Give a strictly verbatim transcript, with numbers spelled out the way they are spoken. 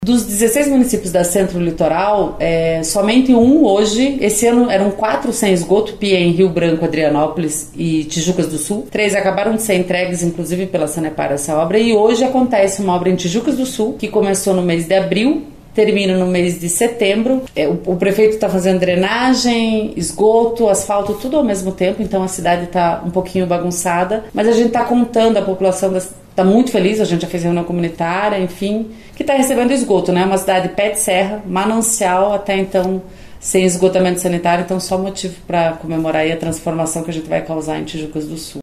Dos dezesseis municípios da Centro Litoral, é, somente um hoje, esse ano eram quatro sem esgoto, Pia em Rio Branco, Adrianópolis e Tijucas do Sul. Três acabaram de ser entregues, inclusive pela Sanepar, essa obra. E hoje acontece uma obra em Tijucas do Sul, que começou no mês de abril, termina no mês de setembro. É, o, o prefeito está fazendo drenagem, esgoto, asfalto, tudo ao mesmo tempo, então a cidade está um pouquinho bagunçada, mas a gente está contando, a população está muito feliz, a gente já fez reunião comunitária, enfim, que está recebendo esgoto, né? Uma cidade pé de serra, manancial, até então sem esgotamento sanitário, então só motivo para comemorar aí a transformação que a gente vai causar em Tijucas do Sul.